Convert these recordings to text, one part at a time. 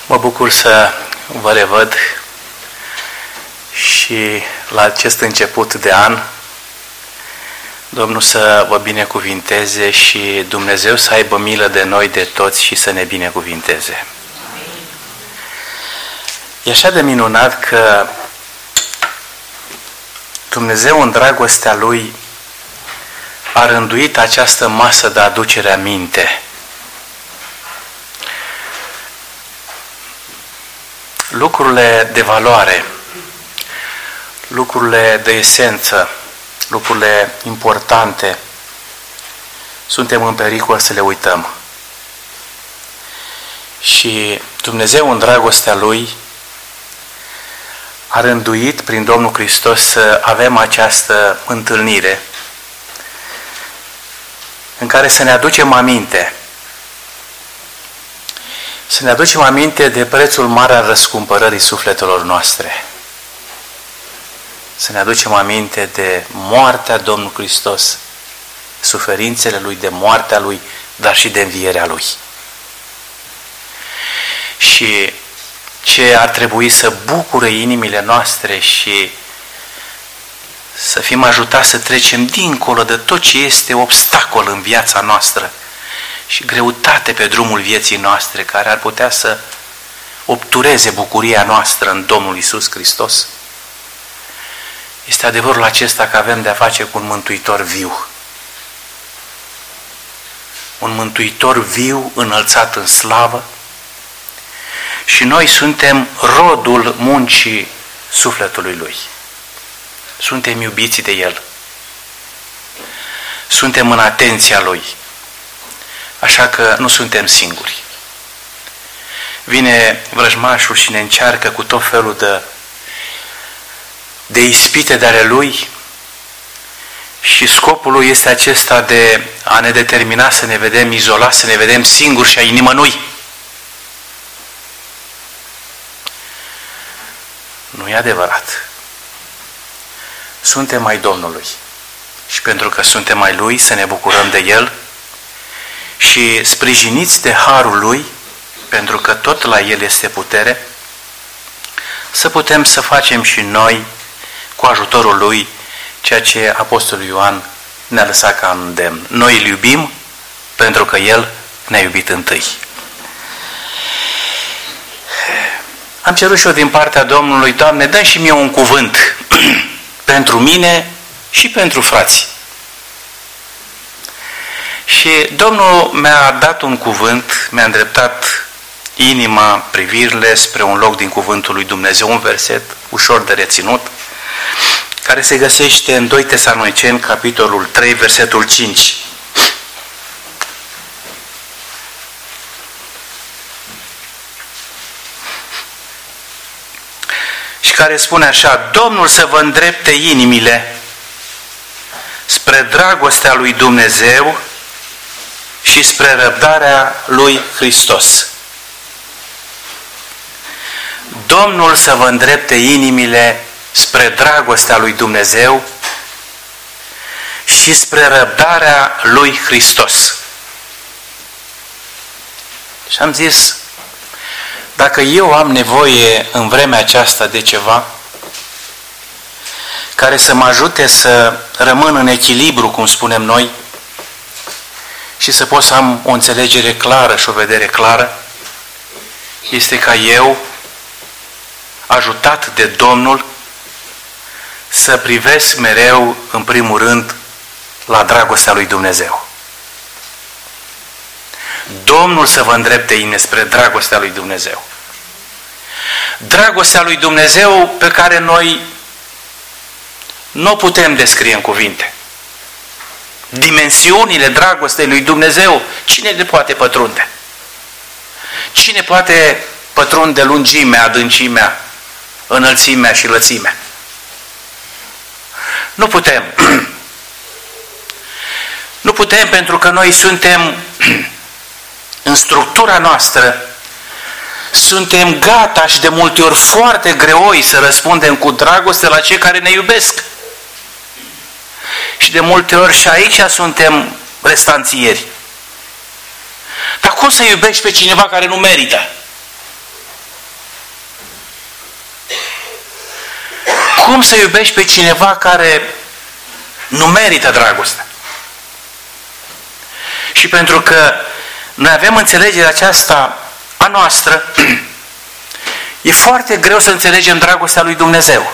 Mă bucur să vă revăd și la acest început de an Domnul să vă binecuvinteze și Dumnezeu să aibă milă de noi, de toți, și să ne binecuvinteze. E așa de minunat că Dumnezeu în dragostea Lui a rânduit această masă de aducere aminte. Lucrurile de valoare, lucrurile de esență, lucrurile importante, suntem în pericol să le uităm. Și Dumnezeu în dragostea Lui a rânduit prin Domnul Hristos să avem această întâlnire în care să ne aducem aminte. Să ne aducem aminte de prețul mare al răscumpărării sufletelor noastre. Să ne aducem aminte de moartea Domnului Hristos, suferințele Lui, de moartea Lui, dar și de învierea Lui. Și ce ar trebui să bucure inimile noastre și să fim ajutați să trecem dincolo de tot ce este obstacol în viața noastră și greutate pe drumul vieții noastre care ar putea să obtureze bucuria noastră în Domnul Iisus Hristos. Este adevărul acesta că avem de-a face cu un Mântuitor viu. Un Mântuitor viu înălțat în slavă și noi suntem rodul muncii sufletului Lui. Suntem iubiți de El. Suntem în atenția Lui. Așa că nu suntem singuri. Vine vrăjmașul și ne încearcă cu tot felul de ispite de ale Lui și scopul Lui este acesta de a ne determina să ne vedem izolați, să ne vedem singuri și ai nimănui. Nu e adevărat. Suntem ai Domnului și pentru că suntem ai Lui să ne bucurăm de El și sprijiniți de harul Lui, pentru că tot la El este putere, să putem să facem și noi cu ajutorul Lui ceea ce Apostolul Ioan ne-a lăsat ca îndemn. Noi îl iubim pentru că El ne-a iubit întâi. Am cerut și eu din partea Domnului: Doamne, dă și mie un cuvânt pentru mine și pentru frații. Și Domnul mi-a dat un cuvânt, mi-a îndreptat inima, privirile spre un loc din cuvântul lui Dumnezeu, un verset ușor de reținut, care se găsește în 2 Tesaloniceni, capitolul 3, versetul 5. Și care spune așa: Domnul să vă îndrepte inimile spre dragostea lui Dumnezeu și spre răbdarea lui Hristos. Domnul să vă îndrepte inimile spre dragostea lui Dumnezeu și spre răbdarea lui Hristos. Și am zis, dacă eu am nevoie în vremea aceasta de ceva care să mă ajute să rămân în echilibru, cum spunem noi, și să pot să am o înțelegere clară și o vedere clară, este ca eu, ajutat de Domnul, să privesc mereu, în primul rând, la dragostea lui Dumnezeu. Domnul să vă îndrepte inimile spre dragostea lui Dumnezeu. Dragostea lui Dumnezeu pe care noi nu putem descrie în cuvinte. Dimensiunile dragostei lui Dumnezeu, cine le poate pătrunde? Cine poate pătrunde lungimea, adâncimea, înălțimea și lățimea? Nu putem. Nu putem pentru că noi suntem în structura noastră, suntem gata și de multe ori foarte greoi să răspundem cu dragoste la cei care ne iubesc. Și de multe ori și aici suntem restanțieri. Dar cum să iubești pe cineva care nu merită? Cum să iubești pe cineva care nu merită dragostea? Și pentru că noi avem înțelegerea aceasta a noastră, e foarte greu să înțelegem dragostea lui Dumnezeu.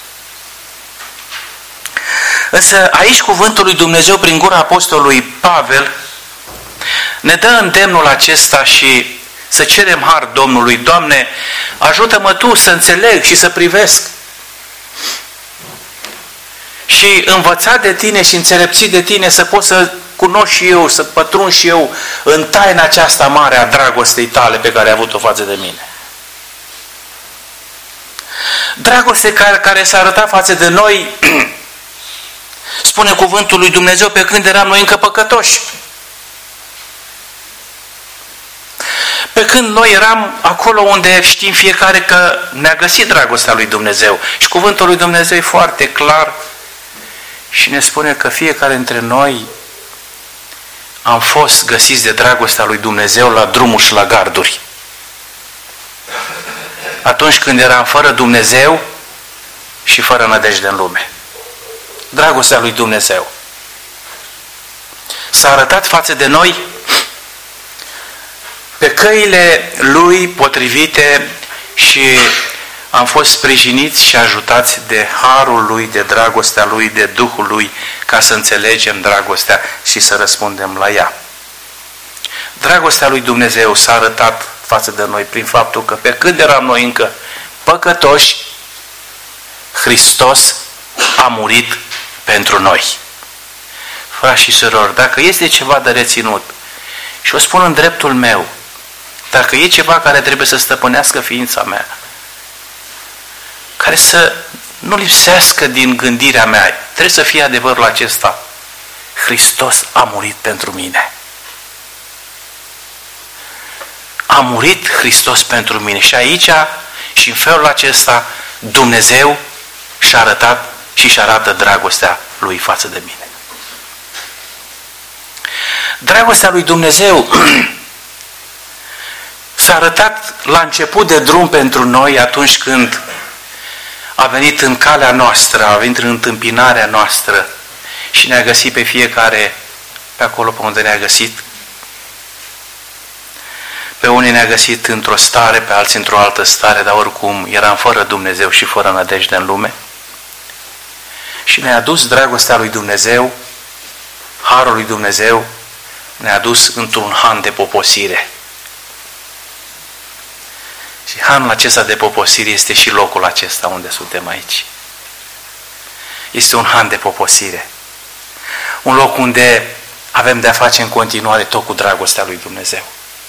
Însă aici cuvântul lui Dumnezeu prin gura apostolului Pavel ne dă îndemnul acesta și să cerem har Domnului: Doamne, ajută-mă Tu să înțeleg și să privesc. Și învățat de Tine și înțelepțit de Tine să pot să cunosc și eu, să pătrund și eu în taina aceasta mare a dragostei Tale pe care ai avut-o față de mine. Dragoste care s-a arătat față de noi, spune cuvântul lui Dumnezeu, pe când eram noi încă păcătoși. Pe când noi eram acolo unde știm fiecare că ne-a găsit dragostea lui Dumnezeu. Și cuvântul lui Dumnezeu e foarte clar și ne spune că fiecare dintre noi am fost găsiți de dragostea lui Dumnezeu la drumuri și la garduri. Atunci când eram fără Dumnezeu și fără nădejde în lume. Dragostea lui Dumnezeu s-a arătat față de noi pe căile Lui potrivite și am fost sprijiniți și ajutați de harul Lui, de dragostea Lui, de Duhul Lui, ca să înțelegem dragostea și să răspundem la ea. Dragostea lui Dumnezeu s-a arătat față de noi prin faptul că pe când eram noi încă păcătoși, Hristos a murit pentru noi. Frați și surori, dacă este ceva de reținut, și o spun în dreptul meu, dacă e ceva care trebuie să stăpânească ființa mea, care să nu lipsească din gândirea mea, trebuie să fie adevărul acesta: Hristos a murit pentru mine. A murit Hristos pentru mine. Și aici și în felul acesta Dumnezeu și-a arătat și și arată dragostea Lui față de mine. Dragostea lui Dumnezeu s-a arătat la început de drum pentru noi atunci când a venit în calea noastră, a venit în întâmpinarea noastră și ne-a găsit pe fiecare pe acolo pe unde ne-a găsit. Pe unii ne-a găsit într-o stare, pe alții într-o altă stare, dar oricum eram fără Dumnezeu și fără nădejde în lume. Și ne-a dus dragostea lui Dumnezeu, harul lui Dumnezeu, ne-a dus într-un han de poposire. Și hanul acesta de poposire este și locul acesta unde suntem aici. Este un han de poposire. Un loc unde avem de-a face în continuare tot cu dragostea lui Dumnezeu.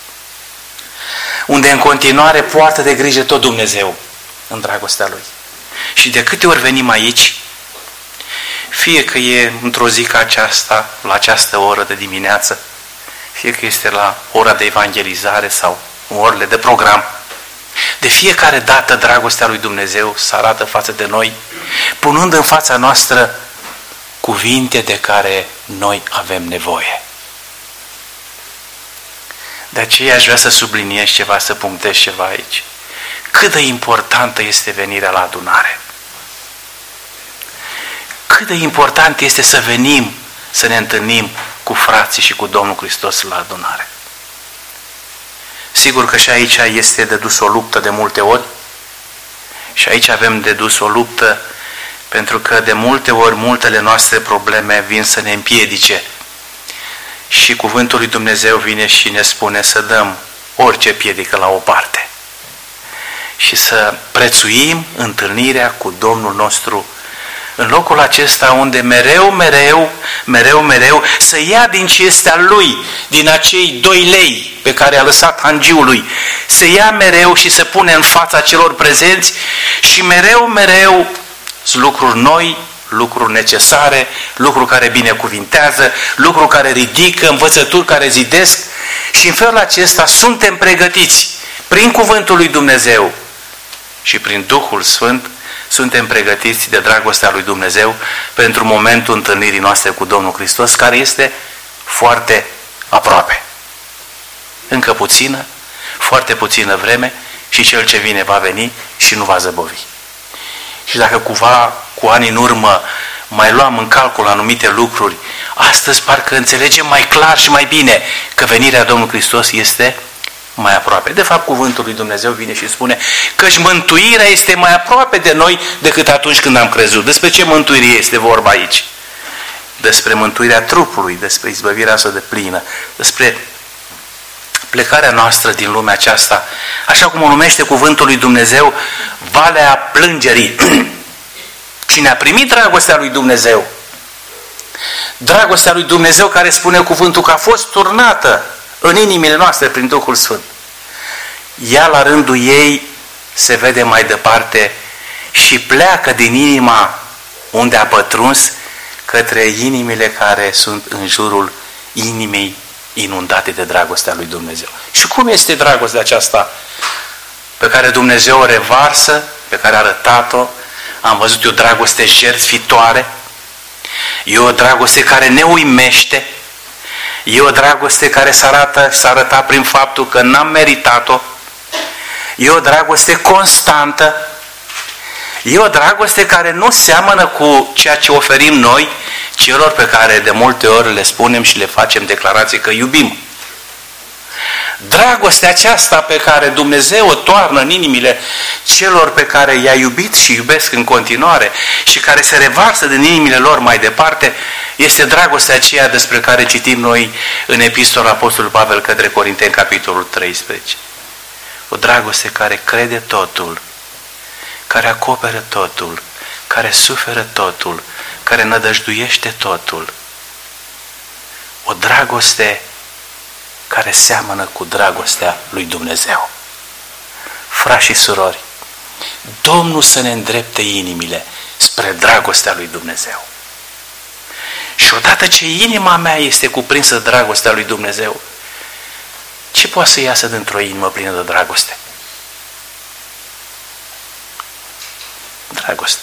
Unde în continuare poartă de grijă tot Dumnezeu în dragostea Lui. Și de câte ori venim aici, fie că e într-o zi ca aceasta, la această oră de dimineață, fie că este la ora de evangelizare sau orele de program, de fiecare dată dragostea lui Dumnezeu se arată față de noi, punând în fața noastră cuvinte de care noi avem nevoie. De aceea aș vrea să subliniez ceva, să punctez ceva aici. Cât de importantă este venirea la adunare. Cât de important este să venim, să ne întâlnim cu frații și cu Domnul Hristos la adunare. Sigur că și aici este de dus o luptă de multe ori și aici avem de dus o luptă pentru că de multe ori multele noastre probleme vin să ne împiedice și cuvântul lui Dumnezeu vine și ne spune să dăm orice piedică la o parte și să prețuim întâlnirea cu Domnul nostru în locul acesta unde mereu să ia din ce este al Lui, din acei 2 lei pe care a lăsat hangiului, să ia mereu și să pune în fața celor prezenți și mereu lucruri noi, lucruri necesare, lucruri care binecuvintează, lucruri care ridică, învățături care zidesc și în felul acesta suntem pregătiți prin cuvântul lui Dumnezeu și prin Duhul Sfânt, suntem pregătiți de dragostea lui Dumnezeu pentru momentul întâlnirii noastre cu Domnul Hristos, care este foarte aproape. Încă puțină, foarte puțină vreme și cel ce vine va veni și nu va zăbovi. Și dacă cumva cu ani în urmă mai luam în calcul anumite lucruri, astăzi parcă înțelegem mai clar și mai bine că venirea Domnului Hristos este mai aproape. De fapt, cuvântul lui Dumnezeu vine și spune că și mântuirea este mai aproape de noi decât atunci când am crezut. Despre ce mântuire este vorba aici? Despre mântuirea trupului, despre izbăvirea asta de plină, despre plecarea noastră din lumea aceasta, așa cum o numește cuvântul lui Dumnezeu, valea plângerii. Cine a primit dragostea lui Dumnezeu, dragostea lui Dumnezeu care spune cuvântul că a fost turnată în inimile noastre prin Duhul Sfânt, ea la rândul ei se vede mai departe și pleacă din inima unde a pătruns către inimile care sunt în jurul inimii inundate de dragostea lui Dumnezeu. Și cum este dragostea aceasta pe care Dumnezeu o revarsă, pe care a arătat-o? Am văzut o dragoste jertfitoare, e o dragoste care ne uimește, e o dragoste care s-a arătat prin faptul că n-am meritat-o, e o dragoste constantă, e o dragoste care nu seamănă cu ceea ce oferim noi celor pe care de multe ori le spunem și le facem declarații că iubim. Dragostea aceasta pe care Dumnezeu o toarnă în inimile celor pe care i-a iubit și iubesc în continuare și care se revarsă din inimile lor mai departe, este dragostea aceea despre care citim noi în Epistola Apostolului Pavel către Corinteni, capitolul 13. O dragoste care crede totul, care acoperă totul, care suferă totul, care nădăjduiește totul. O dragoste care seamănă cu dragostea lui Dumnezeu. Frați și surori, Domnul să ne îndrepte inimile spre dragostea lui Dumnezeu. Și odată ce inima mea este cuprinsă de dragostea lui Dumnezeu, ce poate să iasă dintr-o inimă plină de dragoste? Dragoste.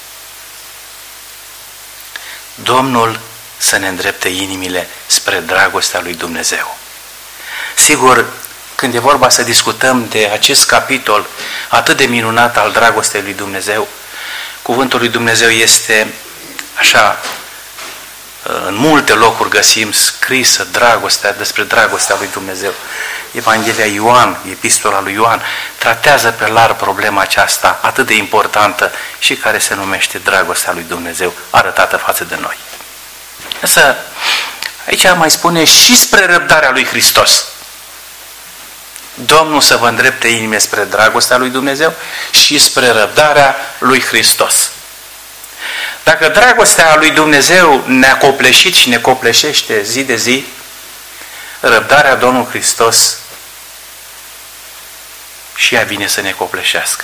Domnul să ne îndrepte inimile spre dragostea lui Dumnezeu. Sigur, când e vorba să discutăm de acest capitol atât de minunat al dragostei lui Dumnezeu, cuvântul lui Dumnezeu este așa, în multe locuri găsim scrisă despre dragostea lui Dumnezeu. Evanghelia Ioan, Epistola lui Ioan, tratează pe larg problema aceasta atât de importantă și care se numește dragostea lui Dumnezeu arătată față de noi. Însă, aici mai spune și spre răbdarea lui Hristos. Domnul să vă îndrepte inime spre dragostea lui Dumnezeu și spre răbdarea lui Hristos. Dacă dragostea lui Dumnezeu ne-a copleșit și ne copleșește zi de zi, răbdarea Domnului Hristos și ea vine să ne copleșească.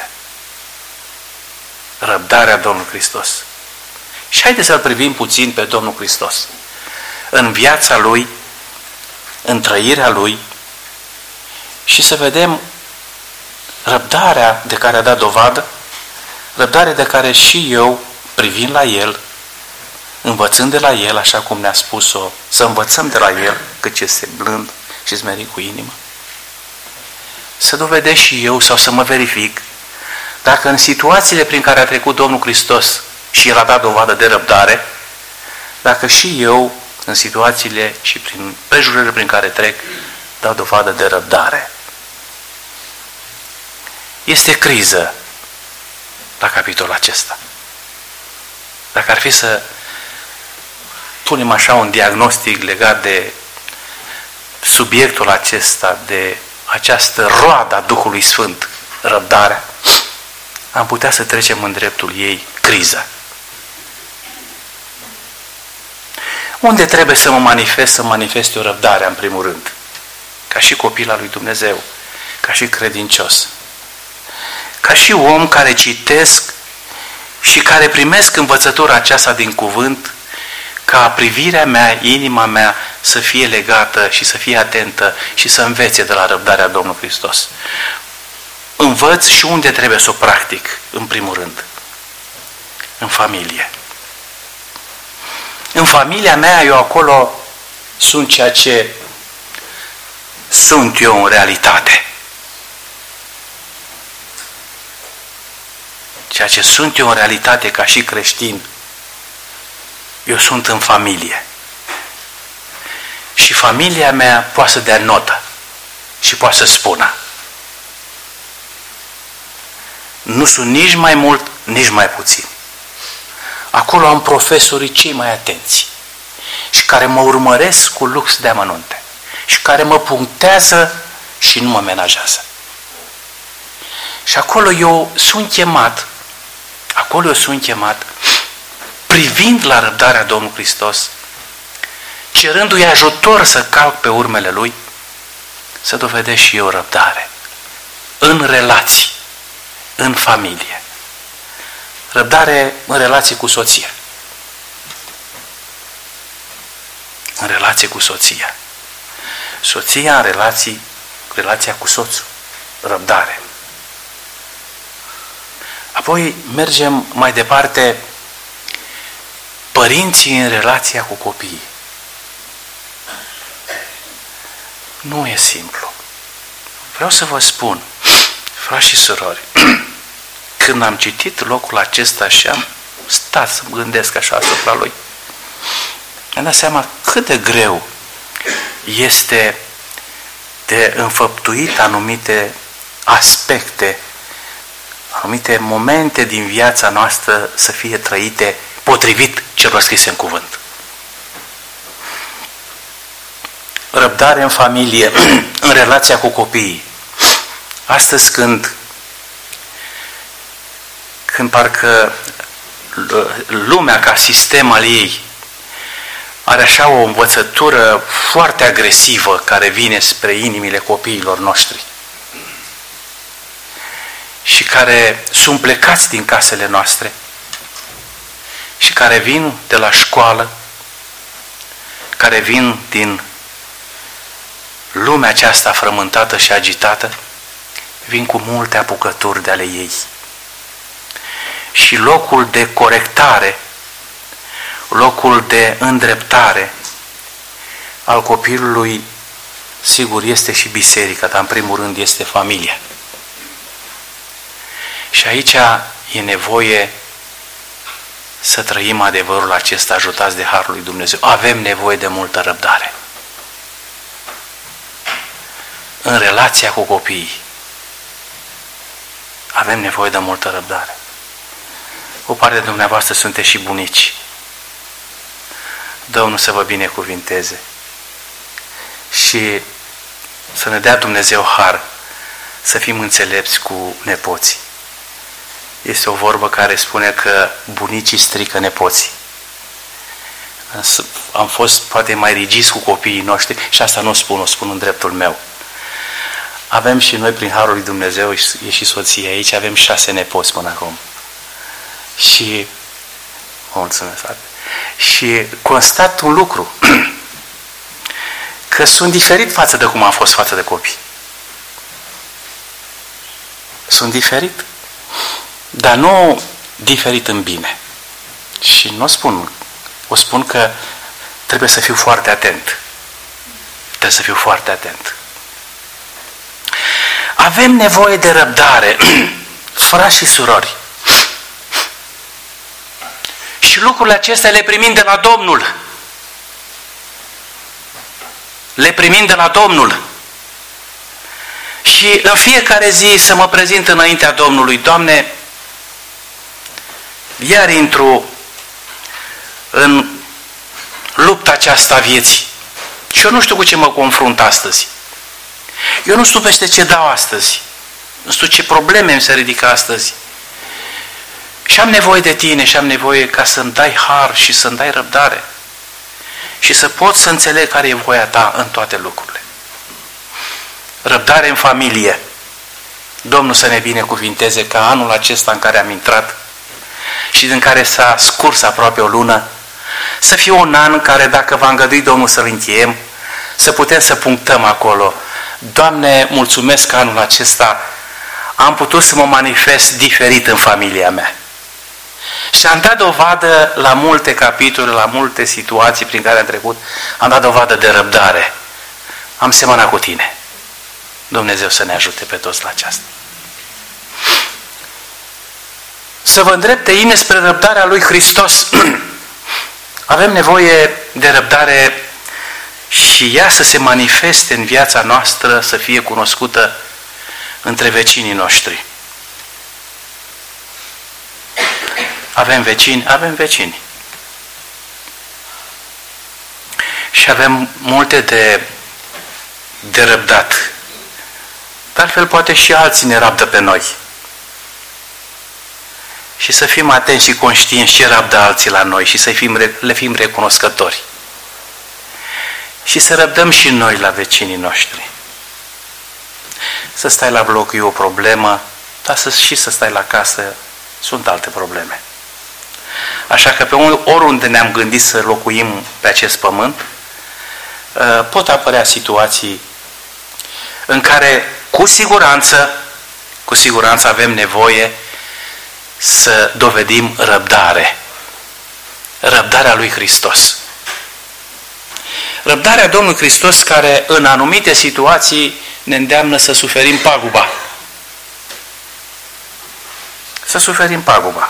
Răbdarea Domnului Hristos. Și haideți să-L privim puțin pe Domnul Hristos. În viața Lui, în trăirea Lui, și să vedem răbdarea de care a dat dovadă, răbdare de care și eu, privind la El, învățând de la El, așa cum ne-a spus-o, să învățăm de la El, cât este blând și smerit cu inimă, să dovedesc și eu sau să mă verific dacă în situațiile prin care a trecut Domnul Hristos și El a dat dovadă de răbdare, dacă și eu, în situațiile și prin prejurările prin care trec, dau dovadă de răbdare. Este criză la capitolul acesta. Dacă ar fi să punem așa un diagnostic legat de subiectul acesta, de această roadă a Duhului Sfânt, răbdarea, am putea să trecem în dreptul ei criză. Unde trebuie să mă manifest, să manifeste o răbdare în primul rând? Ca și copil al lui Dumnezeu, ca și credincios, ca și om care citesc și care primesc învățătura aceasta din cuvânt, ca privirea mea, inima mea să fie legată și să fie atentă și să învețe de la răbdarea Domnului Hristos. Învăț și unde trebuie să o practic, în primul rând. În familie. În familia mea, eu acolo sunt ceea ce sunt eu în realitate. ceea ce sunt eu în realitate ca și creștin, eu sunt în familie. Și familia mea poate să dea notă și poate să spună. Nu sunt nici mai mult, nici mai puțin. Acolo am profesorii cei mai atenți și care mă urmăresc cu lux de amănunte și care mă punctează și nu mă menajează. Și acolo eu sunt chemat, privind la răbdarea Domnului Hristos, cerându-i ajutor să calc pe urmele Lui, să dovedesc și eu răbdare în relații, în familie. Răbdare în relații cu soția. În relație cu soția. Soția în relația cu soțul. Răbdare. Apoi mergem mai departe, părinții în relația cu copiii. Nu e simplu. Vreau să vă spun, frați și surori, când am citit locul acesta și am stat să mă gândesc așa asupra lui, mi-am dat seama cât de greu este de înfăptuit anumite aspecte, anumite momente din viața noastră să fie trăite potrivit celor scrise în cuvânt. Răbdare în familie, în relația cu copiii. Astăzi când parcă lumea ca sistem al ei are așa o învățătură foarte agresivă care vine spre inimile copiilor noștri și care sunt plecați din casele noastre și care vin de la școală, care vin din lumea aceasta frământată și agitată, vin cu multe apucături de ale ei. Și locul de corectare, locul de îndreptare al copilului, sigur, este și biserica, dar în primul rând este familia. Și aici e nevoie să trăim adevărul acesta, ajutați de Harul lui Dumnezeu. Avem nevoie de multă răbdare în relația cu copiii. Avem nevoie de multă răbdare. O parte de dumneavoastră sunteți și bunici. Domnul să vă binecuvinteze și să ne dea Dumnezeu har să fim înțelepți cu nepoții. Este o vorbă care spune că bunicii strică nepoții. Am fost poate mai rigizi cu copiii noștri și asta nu o spun în dreptul meu. Avem și noi, prin Harul lui Dumnezeu, e și soția aici, avem 6 nepoți până acum. Și mulțumesc, frate. Și constat un lucru, că sunt diferit față de cum am fost față de copii. Sunt diferit, dar nu diferit în bine. Și nu o spun că trebuie să fiu foarte atent. Trebuie să fiu foarte atent. Avem nevoie de răbdare, frați și surori. Și lucrurile acestea le primim de la Domnul. Le primim de la Domnul. Și în fiecare zi să mă prezint înaintea Domnului. Doamne, iar intru în lupta aceasta a vieții. Și eu nu știu cu ce mă confrunt astăzi. Eu nu știu peste ce dau astăzi. Nu știu ce probleme îmi se ridică astăzi. Și am nevoie de Tine și am nevoie ca să-mi dai har și să-mi dai răbdare. Și să pot să înțeleg care e voia Ta în toate lucrurile. Răbdare în familie. Domnul să ne binecuvinteze ca anul acesta în care am intrat și din care s-a scurs aproape o lună, să fie un an în care, dacă va îngădui Domnul să-l încheiem, să putem să punctăm acolo. Doamne, mulțumesc că anul acesta am putut să mă manifest diferit în familia mea. Și am dat dovadă la multe capitole, la multe situații prin care am trecut, am dat dovadă de răbdare. Am semănat cu Tine. Dumnezeu să ne ajute pe toți la aceasta. să vă îndrepte inimile spre răbdarea lui Hristos. Avem nevoie de răbdare și ea să se manifeste în viața noastră, să fie cunoscută între vecinii noștri. Avem vecini? Avem vecini. Și avem multe de răbdat. De altfel, poate și alții ne rabdă pe noi. Și să fim atenți și conștienți ce rabdă alții la noi și le fim recunoscători. Și să răbdăm și noi la vecinii noștri. Să stai la bloc e o problemă, dar și să stai la casă sunt alte probleme. Așa că pe oriunde ne-am gândit să locuim pe acest pământ, pot apărea situații în care cu siguranță avem nevoie să dovedim răbdare. Răbdarea lui Hristos. Răbdarea Domnului Hristos care în anumite situații ne îndeamnă să suferim paguba. Să suferim paguba.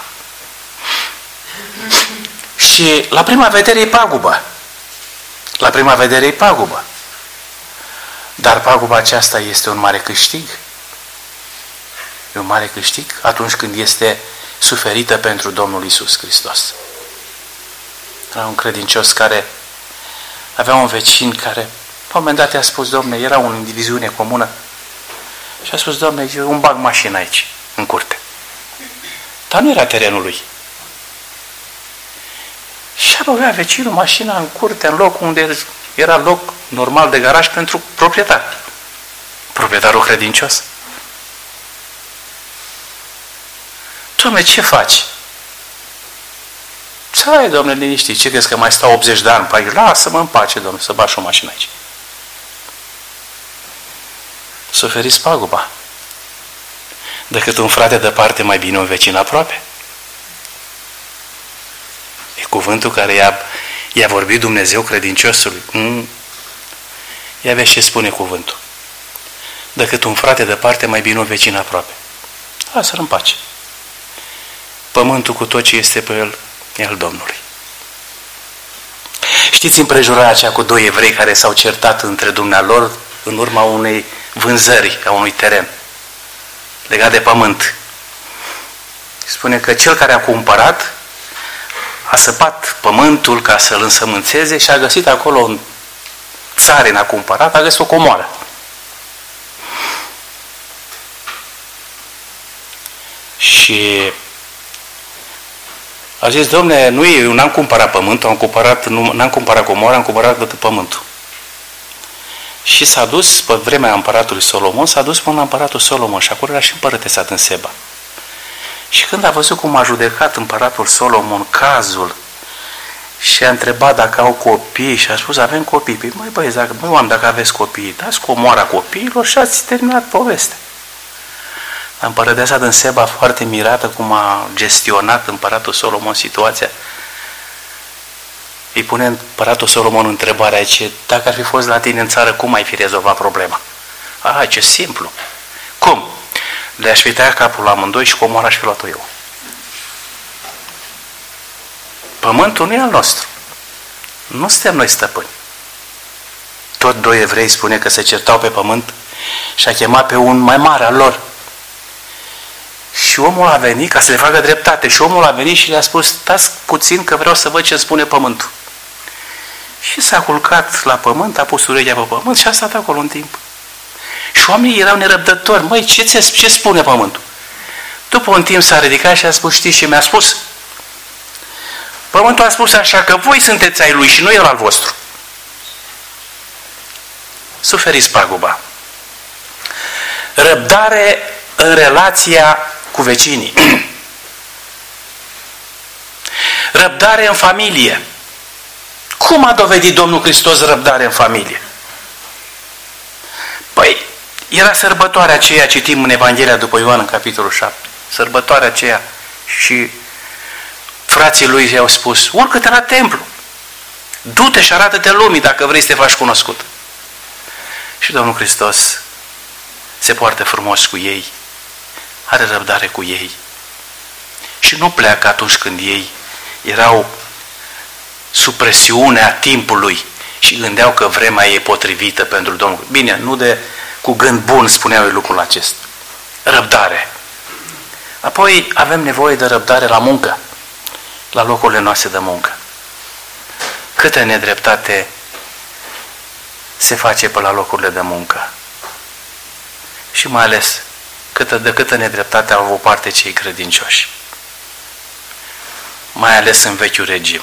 Și la prima vedere e pagubă. La prima vedere e pagubă. Dar paguba aceasta este un mare câștig. E un mare câștig atunci când este suferită pentru Domnul Iisus Hristos. Era un credincios care avea un vecin care, la un moment dat, i-a spus: Domne, era în diviziune comună, și a spus: Domne, eu îmi bag mașina aici, în curte. Dar nu era terenul lui. Și a băgat vecinul mașina în curte, în loc unde era loc normal de garaj pentru proprietar. Proprietarul credincios. Dom'le, ce faci? Hai, Dom'le, liniștit, ce crezi că mai stau 80 de ani pe aici? Lasă-mă în pace, Dom'le, să bagi o mașină aici. Suferiți paguba. Decât un frate departe, mai bine un vecin aproape. E cuvântul care i-a vorbit Dumnezeu credinciosului. Ia vezi ce spune cuvântul. Decât un frate departe, mai bine un vecin aproape. Lasă-l în pace. Pământul cu tot ce este pe el e al Domnului. Știți împrejurarea aceea cu doi evrei care s-au certat între dumnealor în urma unei vânzări a unui teren legat de pământ. Spune că cel care a cumpărat a săpat pământul ca să-l însămânțeze și a găsit acolo un țarin, a cumpărat, a găsit o comoară. Și a zis: Dom'le, eu n-am cumpărat pământul, n-am cumpărat comoara, am cumpărat decât pământul. Și s-a dus, pe vremea împăratului Solomon, s-a dus până la împăratul Solomon și acolo era și împărătesat în Seba. Și când a văzut cum a judecat împăratul Solomon cazul și a întrebat dacă au copii și a spus: avem copii. Păi, măi băieți, dacă aveți copii, dați comoara copiilor și ați terminat povestea. Împărăteasa din Seba, foarte mirată cum a gestionat împăratul Solomon situația, îi pune împăratul Solomon întrebarea aici: dacă ar fi fost la tine în țară, cum ai fi rezolvat problema? Ce simplu! Cum? Le-aș fi tăiat capul la amândoi și comoara aș fi luat-o eu. Pământul nu e al nostru. Nu suntem noi stăpâni. Tot doi evrei spune că se certau pe pământ și a chemat pe un mai mare al lor. Și omul a venit ca să le facă dreptate. Și omul a venit și le-a spus: stați puțin că vreau să văd ce îmi spune pământul. Și s-a culcat la pământ, a pus urechea pe pământ și a stat acolo un timp. Și oamenii erau nerăbdători. Măi, ce spune pământul? După un timp s-a ridicat și a spus: știți ce mi-a spus? Pământul a spus așa, că voi sunteți ai lui și nu el al vostru. Suferiți paguba. Răbdare în relația cu vecinii. Răbdare în familie. Cum a dovedit Domnul Hristos răbdare în familie? Păi, era sărbătoarea aceea, citim în Evanghelia după Ioan în capitolul 7. Sărbătoarea aceea și frații lui i-au spus: urcă-te la templu, du-te și arată-te lumii dacă vrei să te faci cunoscut. Și Domnul Hristos se poartă frumos cu ei, are răbdare cu ei. Și Și nu pleacă atunci când ei erau sub presiunea timpului și gândeau că vremea e potrivită pentru Domnul. Bine, nu de cu gând bun spuneau lucrul acesta. Răbdare. Apoi avem nevoie de răbdare la muncă, la locurile noastre de muncă. Câtă nedreptate se face pe la locurile de muncă. Și mai ales de câtă nedreptate au avut parte cei credincioși. Mai ales în vechiul regim.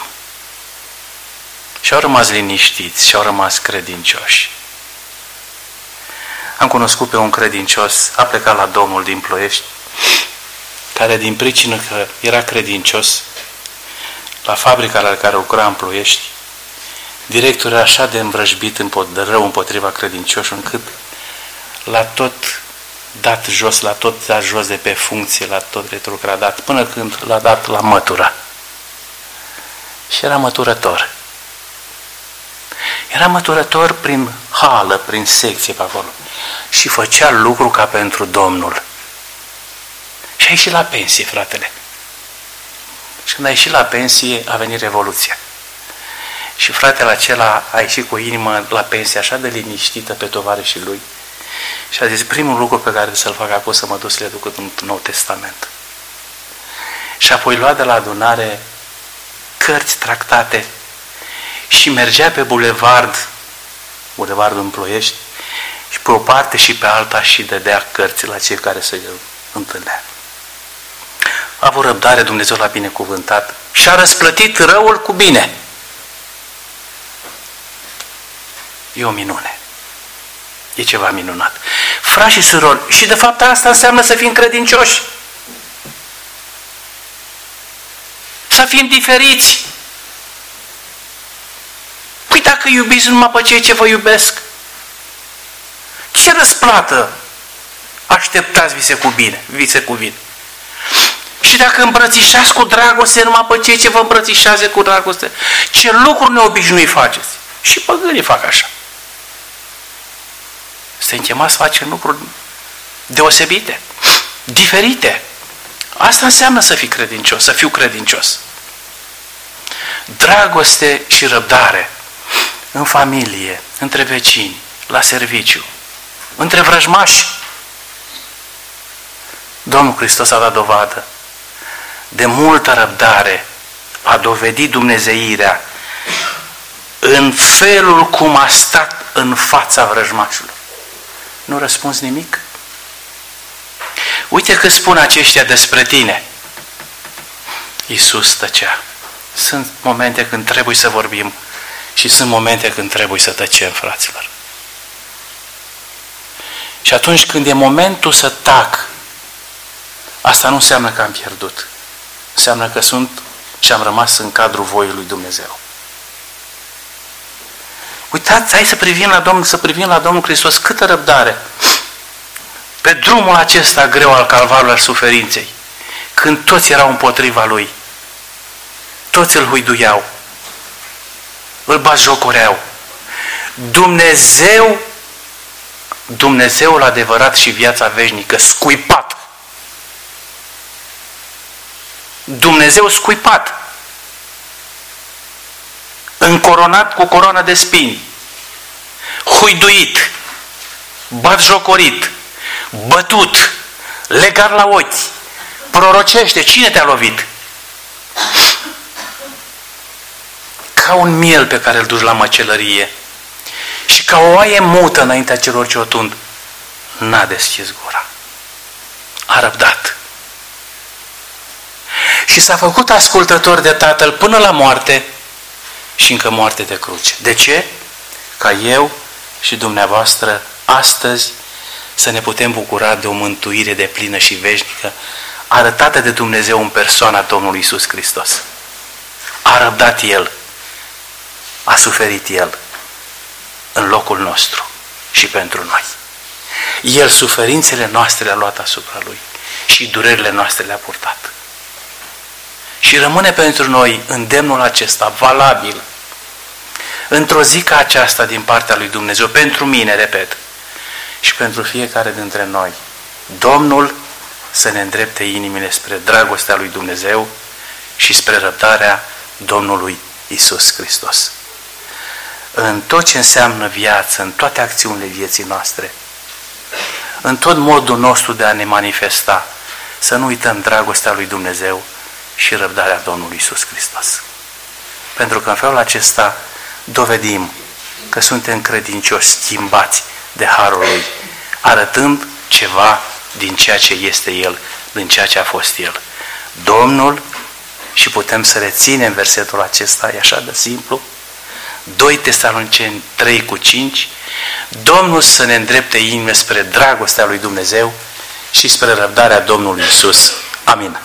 Și au rămas liniștiți și au rămas credincioși. Am cunoscut pe un credincios, a plecat la Domnul din Ploiești, care din pricină că era credincios, la fabrica la care lucra în Ploiești, directorul era așa de îmbrăjbit de rău împotriva credincioșului, încât l-a tot dat jos de pe funcție, l-a tot retrogradat, până când l-a dat la mătură. Și era măturător. Era măturător prin hală, prin secție pe acolo. Și făcea lucru ca pentru Domnul. Și a ieșit la pensie, fratele. Și când a ieșit la pensie, a venit Revoluția. Și fratele acela a ieșit cu inima la pensie așa de liniștită pe tovarășii lui. Și a zis, primul lucru pe care să-l fac acum să mă duc să le duc în Nou Testament. Și apoi lua de la adunare cărți, tractate și mergea pe bulevardul în Ploiești, și pe o parte și pe alta și dădea cărți la cei care se întâlnea. A avut răbdare, Dumnezeu l-a binecuvântat și a răsplătit răul cu bine. E o minune. E ceva minunat. Frați și surori, și de fapt asta înseamnă să fim credincioși. Să fim diferiți. Păi dacă iubiți numai pe cei ce vă iubesc, ce răsplată așteptați vise cu bine? Și dacă îmbrățișați cu dragoste numai pe cei ce vă îmbrățișează cu dragoste, ce lucruri neobișnuit faceți? Și păgânii fac așa. Suntem chemați să facem lucruri deosebite, diferite. Asta înseamnă să fii credincios, să fiu credincios. Dragoste și răbdare în familie, între vecini, la serviciu, între vrăjmași. Domnul Hristos a dat dovadă de multă răbdare, a dovedit dumnezeirea în felul cum a stat în fața vrăjmașilor. Nu răspunzi nimic? Uite că spun aceștia despre tine. Iisus tăcea. Sunt momente când trebuie să vorbim și sunt momente când trebuie să tăcem, fraților. Și atunci când e momentul să tac, asta nu înseamnă că am pierdut. Înseamnă că sunt și am rămas în cadrul voii lui Dumnezeu. Uitați, hai să privim la Domnul Hristos, câtă răbdare. Pe drumul acesta greu al calvarului, al suferinței, când toți erau împotriva Lui, toți îl huiduiau, îl batjocoreau. Dumnezeul adevărat și viața veșnică, scuipat. Dumnezeu scuipat. Încoronat cu coroană de spini, huiduit, batjocorit, bătut, legat la ochi, prorocește. Cine te-a lovit? Ca un miel pe care îl duci la măcelărie și ca o oaie mută înaintea celor ce o tund, n-a deschis gura. A răbdat. Și s-a făcut ascultător de Tatăl până la moarte și încă moarte de cruce. De ce? Ca eu și dumneavoastră astăzi să ne putem bucura de o mântuire deplină și veșnică arătată de Dumnezeu în persoana Domnului Iisus Hristos. A răbdat El, a suferit El în locul nostru și pentru noi. El suferințele noastre le-a luat asupra Lui și durerile noastre le-a purtat. Și rămâne pentru noi îndemnul acesta valabil într-o zi ca aceasta din partea lui Dumnezeu, pentru mine, repet, și pentru fiecare dintre noi. Domnul să ne îndrepte inimile spre dragostea lui Dumnezeu și spre răbdarea Domnului Isus Hristos. În tot ce înseamnă viață, în toate acțiunile vieții noastre, în tot modul nostru de a ne manifesta, să nu uităm dragostea lui Dumnezeu și răbdarea Domnului Isus Hristos. Pentru că în felul acesta dovedim că suntem credincioși, schimbați de harul Lui, arătând ceva din ceea ce este El, din ceea ce a fost El. Domnul, și putem să reținem versetul acesta, e așa de simplu, 2 Tesaloniceni 3:5, Domnul să ne îndrepte inimile spre dragostea lui Dumnezeu și spre răbdarea Domnului Isus. Amin.